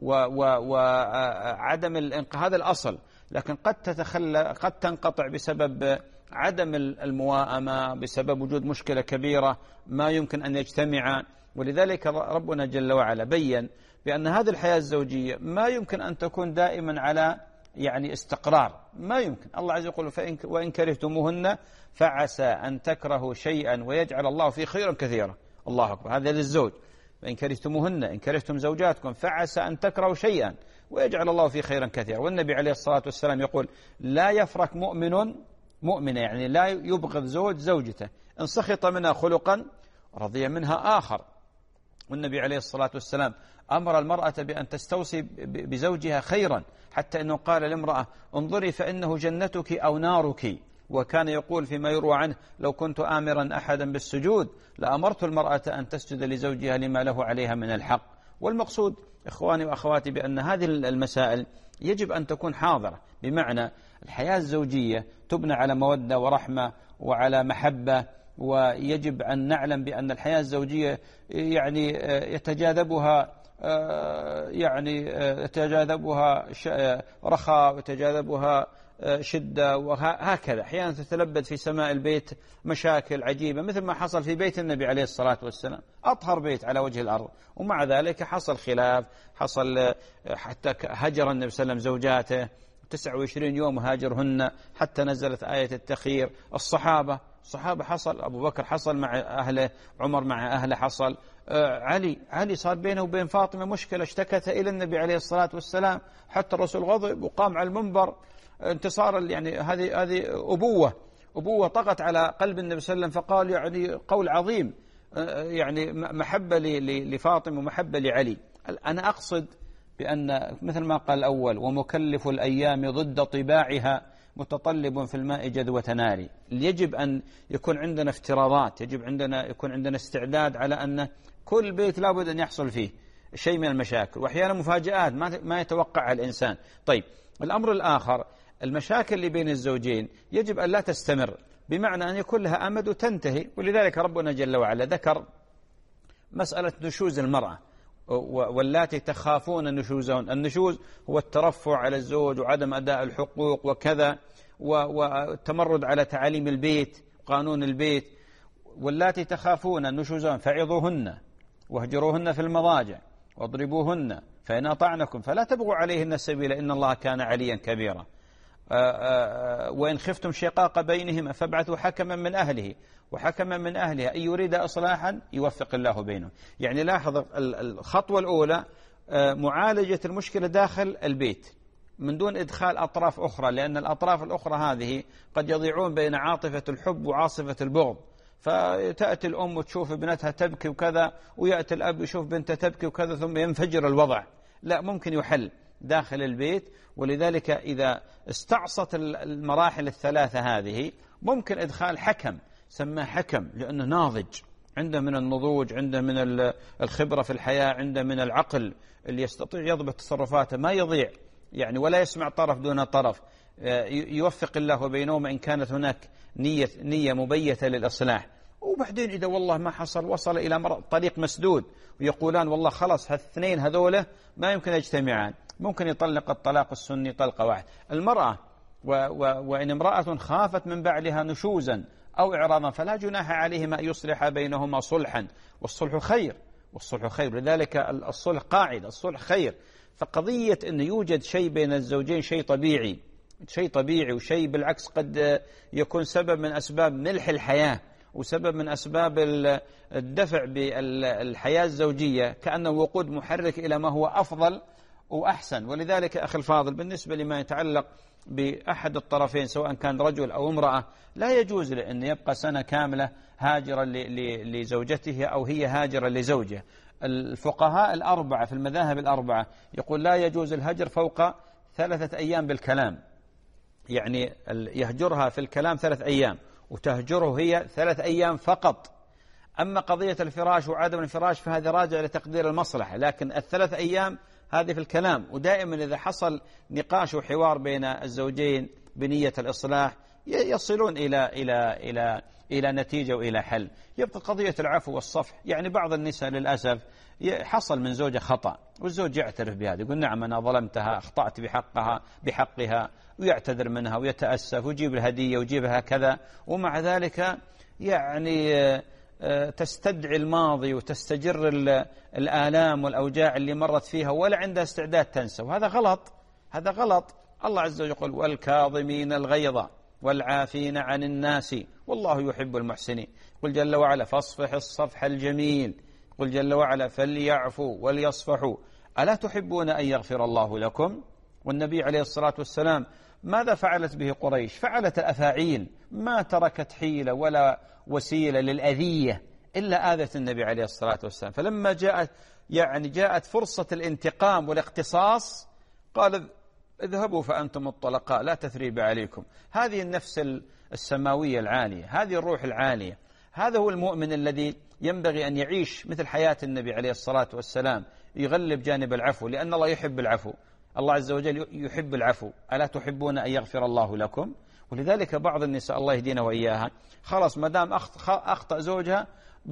Speaker 2: وعدم الانقطاع، هذا الأصل. لكن قد تتخلى، قد تنقطع بسبب عدم المواءمة، بسبب وجود مشكلة كبيرة ما يمكن أن يجتمع. ولذلك ربنا جل وعلا بيّن بأن هذه الحياة الزوجية ما يمكن أن تكون دائما على يعني استقرار، ما يمكن. الله عز وجل يقول وإن كرهتموهن فعسى أن تكرهوا شيئا ويجعل الله فيه خيرا كثيرا. الله أكبر، هذا للزوج. وإن كرهتموهن، إن كرهتم زوجاتكم فعسى أن تكرهوا شيئا ويجعل الله فيه خيرا كثيرا. والنبي عليه الصلاة والسلام يقول لا يفرق مؤمن مؤمنة، يعني لا يبغض زوج زوجته، إن سخط منها خلقا رضي منها آخر. والنبي عليه الصلاة والسلام أمر المرأة بأن تستوصي بزوجها خيرا، حتى أنه قال لامرأة انظري فإنه جنتك أو نارك. وكان يقول فيما يروى عنه لو كنت آمرا أحدا بالسجود لأمرت المرأة أن تسجد لزوجها لما له عليها من الحق. والمقصود إخواني وأخواتي بأن هذه المسائل يجب أن تكون حاضرة، بمعنى الحياة الزوجية تبنى على مودة ورحمة وعلى محبة. ويجب أن نعلم بأن الحياة الزوجية يعني يتجاذبها يعني يتجاذبها رخاء ويتجاذبها شدة، وهكذا أحيانا تتلبد في سماء البيت مشاكل عجيبة، مثل ما حصل في بيت النبي عليه الصلاة والسلام، أطهر بيت على وجه الأرض، ومع ذلك حصل خلاف، حصل حتى هجر النبي صلى الله عليه وسلم زوجاته تسعة وعشرين يوم هاجرهن حتى نزلت آية التخيير. الصحابة الصحابة حصل، أبو بكر حصل مع أهله، عمر مع أهله حصل، علي علي صار بينه وبين فاطمة مشكلة اشتكت إلى النبي عليه الصلاة والسلام، حتى الرسول غضب وقام على المنبر انتصارا. يعني هذه هذه أبوة أبوة طغت على قلب النبي صلى الله عليه وسلم، فقال يعني قول عظيم، يعني محبة لفاطمة ومحبة لعلي. أنا أقصد بأن مثل ما قال الأول ومكلف الأيام ضد طباعها متطلب في الماء جذوة ناري. يجب أن يكون عندنا افتراضات، يجب عندنا يكون عندنا استعداد على أن كل بيت لابد أن يحصل فيه شيء من المشاكل، وأحيانا مفاجآت ما يتوقعها الإنسان. طيب الأمر الآخر، المشاكل اللي بين الزوجين يجب أن لا تستمر، بمعنى أن يكون لها أمد وتنتهي. ولذلك ربنا جل وعلا ذكر مسألة نشوز المرأة واللاتي تخافون نشوزهن. النشوز هو الترفع على الزوج وعدم أداء الحقوق وكذا، والتمرد على تعاليم البيت قانون البيت. واللاتي تخافون نشوزهن فعظوهن واهجروهن في المضاجع واضربوهن فإن أطعنكم فلا تبغوا عليهن السبيل إن الله كان عليا كبيرا. وإن خفتم شقاق بينهما فابعثوا حكما من أهله وحكما من أهلها إن يريد إصلاحا يوفق الله بينهم. يعني لاحظ الخطوة الأولى معالجة المشكلة داخل البيت من دون إدخال أطراف أخرى، لأن الأطراف الأخرى هذه قد يضيعون بين عاطفة الحب وعاصفة البغض. فتأتي الأم وتشوف ابنتها تبكي وكذا، ويأتي الأب يشوف بنته تبكي وكذا، ثم ينفجر الوضع. لا، ممكن يحل داخل البيت. ولذلك إذا استعصت المراحل الثلاثة هذه ممكن إدخال حكم، سماه حكم لأنه ناضج، عنده من النضوج، عنده من الخبرة في الحياة، عنده من العقل اللي يستطيع يضبط تصرفاته، ما يضيع يعني ولا يسمع طرف دون طرف. يوفق الله بينهم إن كانت هناك نية, نية مبيتة للإصلاح. وبعدين إذا والله ما حصل وصل إلى طريق مسدود ويقولان والله خلاص هالاثنين هذوله ما يمكن يجتمعان، ممكن يطلق الطلاق السني طلقة واحد. المرأة و و وإن امرأة خافت من بعلها نشوزا أو إعراضا فلا جناح عليهما أن يصلح بينهما صلحا، والصلح خير، والصلح خير، لذلك الصلح قاعدة، الصلح خير. فقضية أن يوجد شيء بين الزوجين شيء طبيعي، شيء طبيعي وشيء بالعكس قد يكون سبب من أسباب ملح الحياة وسبب من أسباب الدفع بالحياة الزوجية، كأنه وقود محرك إلى ما هو أفضل وأحسن. ولذلك أخي الفاضل بالنسبة لما يتعلق بأحد الطرفين سواء كان رجل أو امرأة لا يجوز له أن يبقى سنة كاملة هاجرا لزوجته أو هي هاجرا لزوجه. الفقهاء الأربعة في المذاهب الأربعة يقول لا يجوز الهجر فوق ثلاثة أيام بالكلام، يعني يهجرها في الكلام ثلاث أيام وتهجره هي ثلاث أيام فقط. أما قضية الفراش وعدم الفراش فهذا راجع لتقدير المصلحة، لكن الثلاث أيام هذه في الكلام. ودائما إذا حصل نقاش وحوار بين الزوجين بنية الإصلاح يصلون إلى إلى إلى إلى نتيجة وإلى حل. يبقى قضية العفو والصفح، يعني بعض النساء للأسف حصل من زوجة خطأ والزوج يعترف بهذا، يقول نعم أنا ظلمتها أخطأت بحقها بحقها ويعتذر منها ويتأسف ويجيب الهدية ويجيبها كذا، ومع ذلك يعني تستدعي الماضي وتستجر الآلام والأوجاع اللي مرت فيها ولا عندها استعداد تنسى، وهذا غلط، هذا غلط. الله عز وجل يقول والكاظمين الغيظ والعافين عن الناس والله يحب المحسنين. قل جل وعلا فاصفح الصفح الجميل، قل جل وعلا فليعفوا وليصفحوا ألا تحبون أن يغفر الله لكم؟ والنبي عليه الصلاة والسلام ماذا فعلت به قريش؟ فعلت الأفاعيل، ما تركت حيلة ولا وسيلة للأذية إلا آذت النبي عليه الصلاة والسلام. فلما جاءت يعني جاءت فرصة الانتقام والاقتصاص قال اذهبوا فأنتم الطلقاء لا تثريب عليكم. هذه النفس السماوية العالية، هذه الروح العالية، هذا هو المؤمن الذي ينبغي أن يعيش مثل حياة النبي عليه الصلاة والسلام، يغلب جانب العفو، لأن الله يحب العفو، الله عز وجل يحب العفو. ألا تحبون أن يغفر الله لكم؟ ولذلك بعض النساء الله يهدينا وإياها خلاص ما دام أخطأ زوجها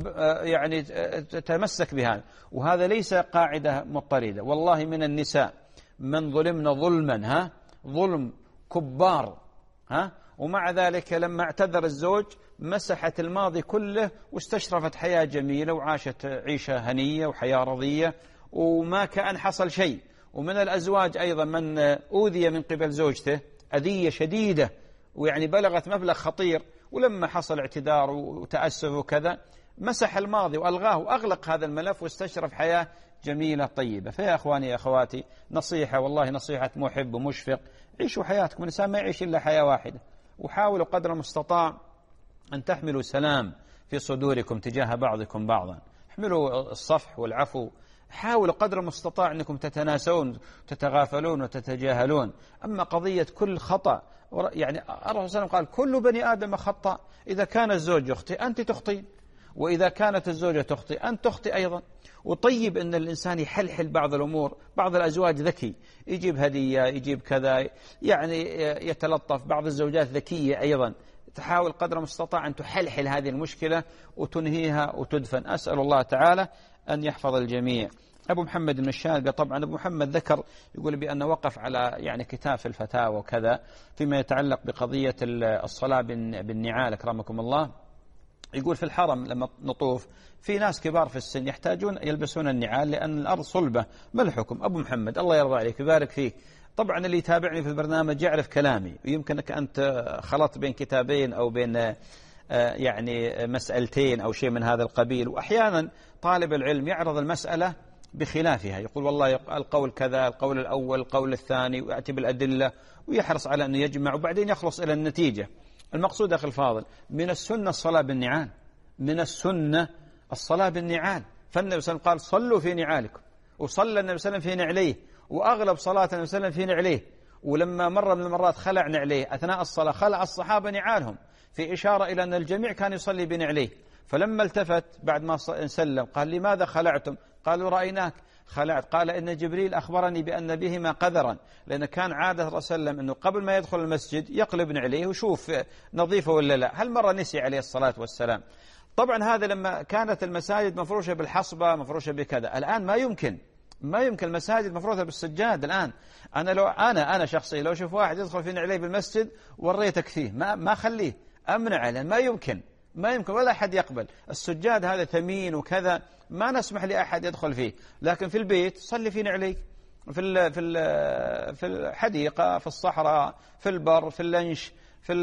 Speaker 2: يعني تتمسك بهذا، وهذا ليس قاعدة مضطردة. والله من النساء من ظلمنا ظلما ها ظلم كبار ها ومع ذلك لما اعتذر الزوج مسحت الماضي كله واستشرفت حياة جميلة وعاشت عيشة هنية وحياة رضية وما كان حصل شيء. ومن الأزواج أيضا من أوذي من قبل زوجته أذية شديدة ويعني بلغت مبلغ خطير، ولما حصل اعتذار وتأسف وكذا مسح الماضي وألغاه وأغلق هذا الملف واستشرف حياة جميلة طيبة. فيا أخواني يا أخواتي نصيحة، والله نصيحة محب ومشفق، عيشوا حياتكم، الإنسان ما يعيش إلا حياة واحدة، وحاولوا قدر المستطاع أن تحملوا سلام في صدوركم تجاه بعضكم بعضا، احملوا الصفح والعفو، حاولوا قدر المستطاع أنكم تتناسون تتغافلون وتتجاهلون. أما قضية كل خطأ، يعني الرسول صلى الله عليه وسلم قال كل بني آدم خطأ، إذا كان الزوج يخطئ أنت تخطئ، وإذا كانت الزوجة تخطئ أنت تخطئ أيضا. وطيب أن الإنسان يحلحل بعض الأمور، بعض الأزواج ذكي يجيب هدية يجيب كذا يعني يتلطف، بعض الزوجات ذكية أيضا، تحاول قدر المستطاع أن تحلحل هذه المشكلة وتنهيها وتدفن. أسأل الله تعالى أن يحفظ الجميع. أبو محمد بن الشارقة، طبعا أبو محمد ذكر يقول بأنه وقف على يعني كتاب في الفتاوى وكذا فيما يتعلق بقضية الصلاة بالنعال أكرمكم الله. يقول في الحرم لما نطوف في ناس كبار في السن يحتاجون يلبسون النعال لأن الأرض صلبة. ما الحكم؟ أبو محمد الله يرضى عليك يبارك فيك، طبعا اللي يتابعني في البرنامج يعرف كلامي، ويمكنك أنت خلطت بين كتابين أو بين يعني مسألتين أو شيء من هذا القبيل، وأحيانا طالب العلم يعرض المسألة بخلافها، يقول والله القول كذا، القول الأول، القول الثاني، ويأتي بالأدلة ويحرص على أن يجمع وبعدين يخلص إلى النتيجة. المقصود أخي الفاضل من السنة الصلاة بالنعال، من السنة الصلاة بالنعال. فالنبي صلى الله عليه وسلم قال صلوا في نعالكم، وصلى النبي صلى الله عليه وسلم في نعليه، وأغلب صلاة النبي صلى الله عليه وسلم في نعليه. ولما مرة من المرات خلع نعليه أثناء الصلاة خلع الصحابة نعالهم في إشارة إلى أن الجميع كان يصلي بنعليه. فلما التفت بعد ما سلم قال لماذا خلعتم؟ قالوا رأيناك خلعت. قال إن جبريل أخبرني بأن بهما قذرا، لأن كان عادة الرسول صلى الله عليه وسلم أنه قبل ما يدخل المسجد يقلب عليه وشوف نظيفة ولا لا. هل مرة نسي عليه الصلاة والسلام؟ طبعا هذا لما كانت المساجد مفروشة بالحصبة مفروشة بكذا. الآن ما يمكن ما يمكن المساجد مفروشة بالسجاد. الآن أنا لو أنا أنا شخصيا لو شوف واحد يدخل في نعليه بالمسجد وريتك فيه ما ما خليه أمنع، لأن ما يمكن ما يمكن ولا أحد يقبل. السجاد هذا ثمين وكذا، ما نسمح لأحد يدخل فيه. لكن في البيت صلي في نعليك، في ال في ال في الحديقة، في الصحراء، في البر، في اللنش، في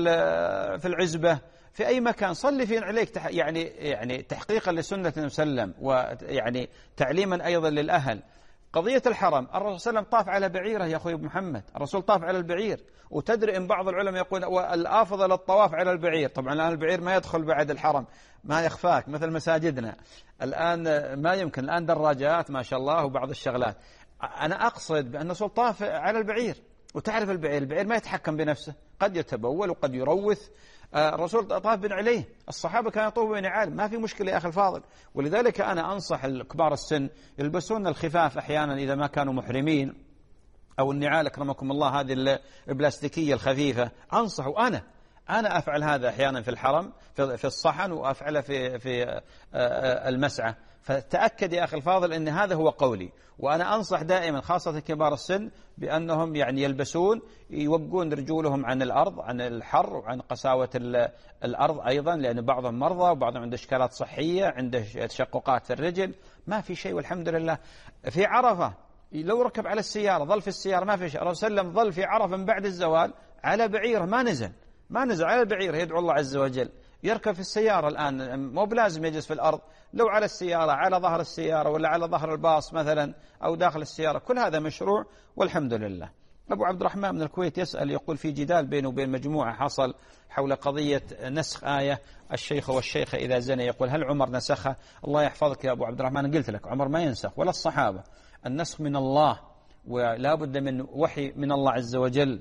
Speaker 2: في العزبة، في أي مكان صلي في نعليك، يعني يعني تحقيقا لسنة النبي صلى الله عليه وسلم، ويعني تعليما أيضا للأهل. قضية الحرم، الرسول صلى الله عليه وسلم طاف على بعيره يا أخوي محمد، الرسول طاف على البعير. وتدري إن بعض العلماء يقول الأفضل الطواف على البعير. طبعا الآن البعير ما يدخل بعد الحرم، ما يخفاك مثل مساجدنا الآن ما يمكن. الآن دراجات ما شاء الله وبعض الشغلات. أنا أقصد بأن الرسول طاف على البعير. وتعرف البعير البعير ما يتحكم بنفسه، قد يتبول وقد يروث. الرسول طاف بن عليه، الصحابة كانوا يطوفوا بنعال، ما في مشكلة يا أخي الفاضل. ولذلك أنا أنصح الكبار السن يلبسون الخفاف أحيانا إذا ما كانوا محرمين، أو النعال أكرمكم الله هذه البلاستيكية الخفيفة. أنصح، وأنا أنا أفعل هذا أحيانا في الحرم في الصحن، وأفعله في في المسعى. فتأكد يا أخي الفاضل أن هذا هو قولي. وأنا أنصح دائما خاصة كبار السن بأنهم يعني يلبسون يوقون رجولهم عن الأرض، عن الحر وعن قساوة الأرض أيضا، لأن بعضهم مرضى وبعضهم عنده إشكالات صحية، عنده تشققات في الرجل. ما في شيء والحمد لله. في عرفة لو ركب على السيارة ظل في السيارة ما في شيء. الرسول صلى الله عليه وسلم ظل في عرفة من بعد الزوال على بعيره، ما نزل ما نزل على البعير يدعو الله عز وجل. يركب في السيارة الآن، مو بلازم يجلس في الأرض، لو على السيارة على ظهر السيارة ولا على ظهر الباص مثلا أو داخل السيارة، كل هذا مشروع والحمد لله. أبو عبد الرحمن من الكويت يسأل يقول في جدال بينه وبين مجموعة حصل حول قضية نسخ آية الشيخ والشيخة إذا زنى، يقول هل عمر نسخها؟ الله يحفظك يا أبو عبد الرحمن، قلت لك عمر ما ينسخ ولا الصحابة. النسخ من الله، ولا بد من وحي من الله عز وجل،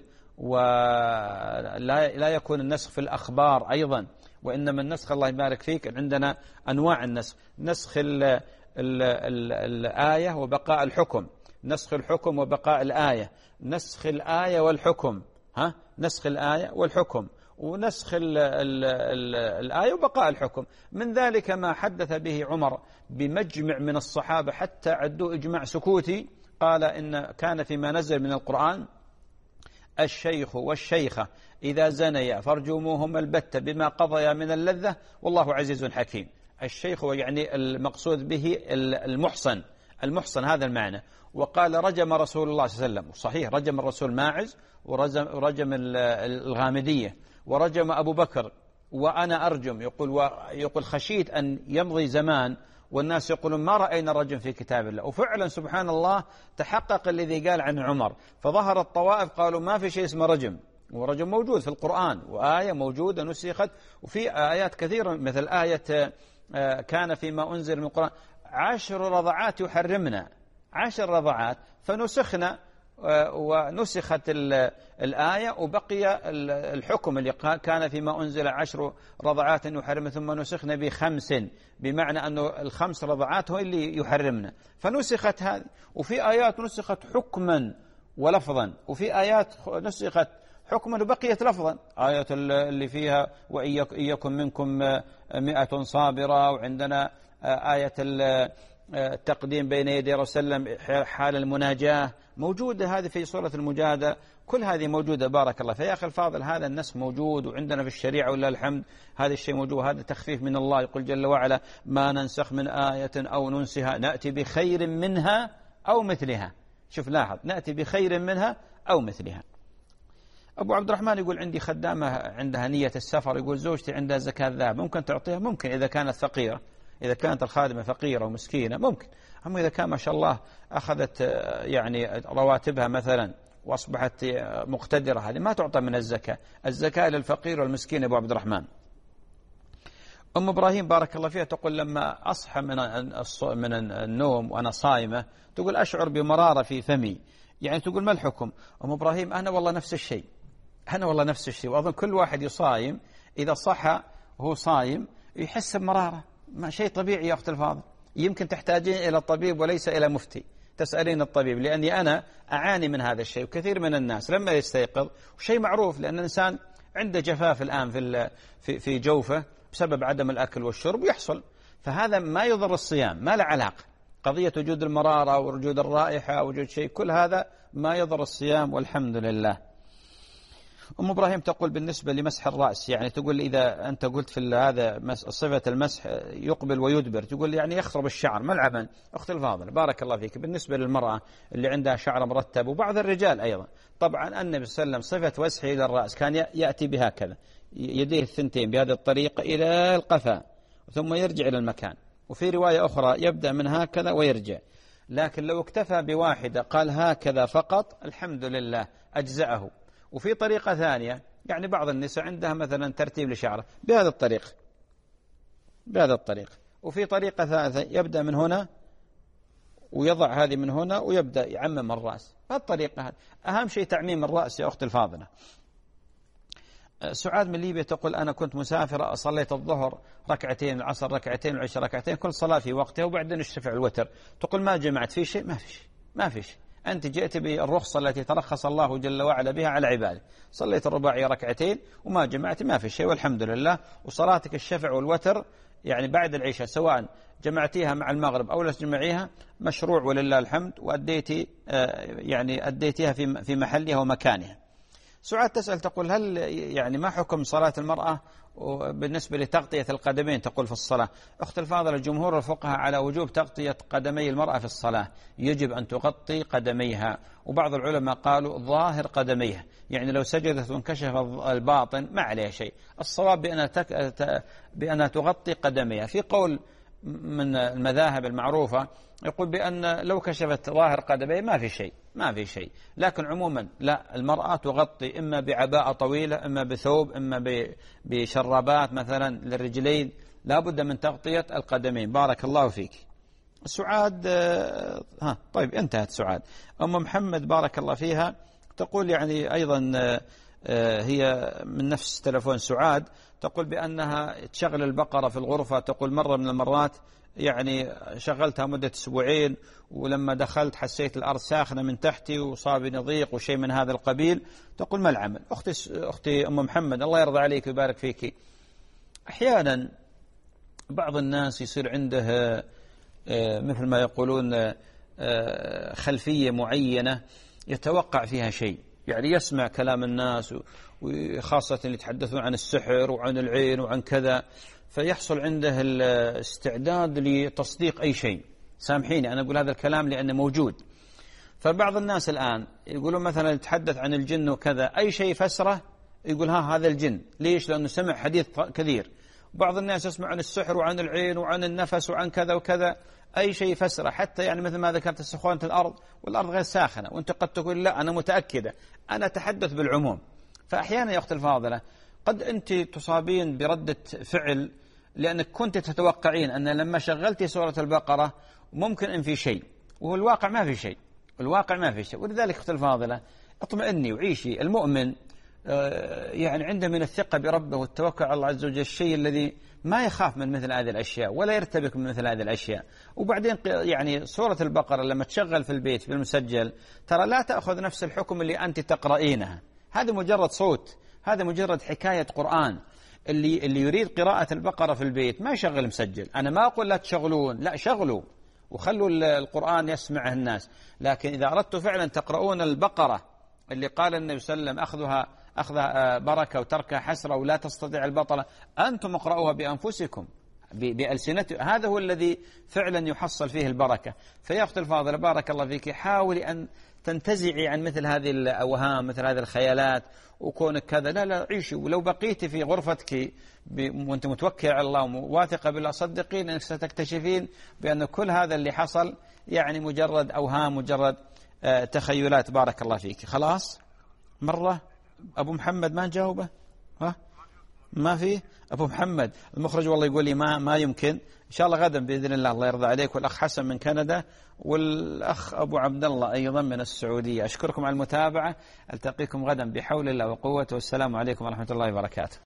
Speaker 2: ولا لا يكون النسخ في الأخبار أيضا. وإنما النسخ الله يبارك فيك عندنا أنواع النسخ، نسخ ال ال ال الآية وبقاء الحكم، نسخ الحكم وبقاء الآية، نسخ الآية والحكم، ها نسخ الآية والحكم، ونسخ ال ال ال الآية وبقاء الحكم. من ذلك ما حدث به عمر بمجمع من الصحابة حتى عدوا إجماع سكوتي، قال إن كان فيما نزل من القرآن الشيخ والشيخة إذا زنيا فارجموهما البتة بما قضيا من اللذة والله عزيز حكيم. الشيخ يعني المقصود به المحصن، المحصن هذا المعنى. وقال رجم رسول الله صلى الله عليه وسلم، صحيح رجم الرسول ماعز ورجم, ورجم الغامدية ورجم أبو بكر وأنا أرجم. يقول ويقول خشيت أن يمضي زمان والناس يقولون ما رأينا الرجم في كتاب الله. وفعلا سبحان الله تحقق الذي قال عن عمر، فظهر الطوائف قالوا ما في شيء اسمه رجم، ورجم موجود في القرآن وآية موجودة نسخت. وفي آيات كثيرة مثل آية كان فيما أنزل من القرآن عشر رضعات يحرمنا، عشر رضعات فنسخنا ونسخت الآية وبقي الحكم اللي كان فيما أنزل عشر رضعات يحرم ثم نسخنا بخمس، بمعنى أنه الخمس رضعات هو اللي يحرمنا، فنسخت هذه. وفي آيات نسخت حكما ولفظا، وفي آيات نسخت حكما وبقيت لفظا. آية اللي فيها وإن يكن منكم مئة صابرة، وعندنا آية التقديم بين يدي رسول الله حال المناجاة موجودة، هذه في سورة المجادلة، كل هذه موجودة بارك الله. فيا أخي الفاضل هذا النسخ موجود وعندنا في الشريعة ولله الحمد، هذا الشيء موجود، هذا تخفيف من الله. يقول جل وعلا ما ننسخ من آية أو ننسها نأتي بخير منها أو مثلها. شوف لاحظ، نأتي بخير منها أو مثلها. أبو عبد الرحمن يقول عندي خدامة عندها نية السفر، يقول زوجتي عندها زكاة ذهب، ممكن تعطيها؟ ممكن إذا كانت فقيرة، إذا كانت الخادمة فقيرة ومسكينة ممكن. أما إذا كان ما شاء الله أخذت يعني رواتبها مثلا وأصبحت مقتدرة، هذه ما تعطى من الزكاة. الزكاة للفقير والمسكين. أبو عبد الرحمن. أم إبراهيم بارك الله فيها تقول لما أصحى من من النوم وأنا صائمة تقول أشعر بمرارة في فمي، يعني تقول ما الحكم؟ أم إبراهيم أنا والله نفس الشيء، أنا والله نفس الشيء، وأظن كل واحد يصايم إذا صحى وهو صايم يحس بمرارة، ما شيء طبيعي يا أخت الفاضل. يمكن تحتاجين إلى الطبيب وليس إلى مفتي، تسألين الطبيب، لأني أنا أعاني من هذا الشيء، وكثير من الناس لما يستيقظ، وشيء معروف لأن الإنسان عنده جفاف الآن في في في جوفه بسبب عدم الأكل والشرب يحصل، فهذا ما يضر الصيام، ما له علاقة. قضية وجود المرارة ووجود الرائحة ووجود شيء، كل هذا ما يضر الصيام والحمد لله. أم إبراهيم تقول بالنسبة لمسح الرأس، يعني تقول إذا أنت قلت في هذا صفة المسح يقبل ويدبر، تقول يعني يخرب الشعر، ما العمل؟ أختي الفاضلة بارك الله فيك، بالنسبة للمرأة اللي عندها شعر مرتب وبعض الرجال أيضا، طبعا النبي صلى الله عليه وسلم صفة مسحه إلى الرأس كان يأتي بهكذا، يديه الثنتين بهذه الطريقة إلى القفا ثم يرجع إلى المكان، وفي رواية أخرى يبدأ من هكذا ويرجع. لكن لو اكتفى بواحدة قال هكذا فقط الحمد لله أجزأه. وفي طريقة ثانية، يعني بعض النساء عندها مثلا ترتيب لشعره بهذا الطريق بهذا الطريق وفي طريقة ثالثة يبدأ من هنا ويضع هذه من هنا ويبدأ يعمم الرأس، هالطريقة هذه. أهم شيء تعميم الرأس يا أخت الفاضلة. سعاد من ليبيا تقول أنا كنت مسافرة، صليت الظهر ركعتين، العصر ركعتين، العشاء ركعتين، كل صلاة في وقتها، وبعدين اشتفع الوتر. تقول ما جمعت في شيء، ما في شيء ما في شيء، أنت جئت بالرخصة التي ترخص الله جل وعلا بها على عباده، صليت الرباعي ركعتين وما جمعت، ما في شيء والحمد لله. وصلاتك الشفع والوتر يعني بعد العشاء سواء جمعتيها مع المغرب أو لا تجمعيها مشروع ولله الحمد، وأديتي يعني أديتيها في في محلها ومكانها. سعاد تسأل تقول هل يعني ما حكم صلاة المرأة بالنسبة لتغطية القدمين؟ تقول في الصلاة. أخت الفاضلة جمهور الفقهاء على وجوب تغطية قدمي المرأة في الصلاة، يجب أن تغطي قدميها، وبعض العلماء قالوا ظاهر قدميها، يعني لو سجدت وانكشف الباطن ما عليها شيء. الصواب بأنها, تك... بأنها تغطي قدميها. في قول من المذاهب المعروفة يقول بأن لو كشفت ظاهر قدميه ما في شيء ما في شيء لكن عموما لا، المرأة تغطي إما بعباءة طويلة، إما بثوب، إما بشرابات مثلا للرجلين، لا بد من تغطية القدمين. بارك الله فيك. سعاد ها طيب انتهت سعاد. أم محمد بارك الله فيها تقول يعني أيضا هي من نفس تلفون سعاد، تقول بأنها تشغل البقرة في الغرفة، تقول مرة من المرات يعني شغلتها مدة أسبوعين، ولما دخلت حسيت الأرض ساخنة من تحتي وصابني ضيق وشيء من هذا القبيل. تقول ما العمل؟ أختي أختي أم محمد الله يرضى عليك ويبارك فيك، أحيانا بعض الناس يصير عنده مثل ما يقولون خلفية معينة يتوقع فيها شيء، يعني يسمع كلام الناس وخاصة اللي يتحدثون عن السحر وعن العين وعن كذا، فيحصل عنده الاستعداد لتصديق أي شيء. سامحيني أنا أقول هذا الكلام لأنه موجود. فبعض الناس الآن يقولون مثلا يتحدث عن الجن وكذا، أي شيء فسره يقول ها هذا الجن، ليش؟ لأنه سمع حديث كثير. بعض الناس يسمع عن السحر وعن العين وعن النفس وعن كذا وكذا، أي شيء فسره، حتى يعني مثل ما ذكرت سخونة الأرض، والأرض غير ساخنة، وأنت قد تقول لا أنا متأكدة، أنا أتحدث بالعموم. فأحيانا يا أخت الفاضلة قد أنت تصابين بردة فعل لأنك كنت تتوقعين أن لما شغلتي سورة البقرة ممكن أن في شيء، وهو الواقع ما في شيء، الواقع ما في شيء. ولذلك أخت الفاضلة اطمئني وعيشي. المؤمن يعني عنده من الثقة بربه والتوكل على الله عز وجل الشيء الذي ما يخاف من مثل هذه الأشياء ولا يرتبك من مثل هذه الأشياء. وبعدين يعني سورة البقرة لما تشغل في البيت في المسجل ترى لا تأخذ نفس الحكم اللي أنت تقرأينها، هذا مجرد صوت، هذا مجرد حكاية قرآن. اللي اللي يريد قراءة البقرة في البيت ما يشغل مسجل، أنا ما أقول لا تشغلون، لا شغلوا وخلوا القرآن يسمعه الناس، لكن إذا أردتوا فعلا تقرؤون البقرة اللي قال النبي صلى الله عليه وسلم أخذها أخذها بركة وتركها حسرة ولا تستطيع البطلة، أنتم اقرؤوها بأنفسكم بألسنتكم، هذا هو الذي فعلا يحصل فيه البركة. فيا أخت الفاضلة بارك الله فيك، حاولي أن تنتزعي عن مثل هذه الأوهام، مثل هذه الخيالات وكونك كذا، لا لا عيشي. ولو بقيت في غرفتك وانت متوكل على الله وواثقة بالله، صدقين أنك ستكتشفين بأن كل هذا اللي حصل يعني مجرد أوهام، مجرد آه تخيلات. بارك الله فيك. خلاص مرة أبو محمد ما نجاوبه؟ ها ما في أبو محمد المخرج والله يقول لي ما ما يمكن. إن شاء الله غدا بإذن الله. الله يرضى عليك. والأخ حسن من كندا، والأخ أبو عبد الله أيضا من السعودية. أشكركم على المتابعة، ألتقيكم غدا بحول الله وقوته، والسلام عليكم ورحمة الله وبركاته.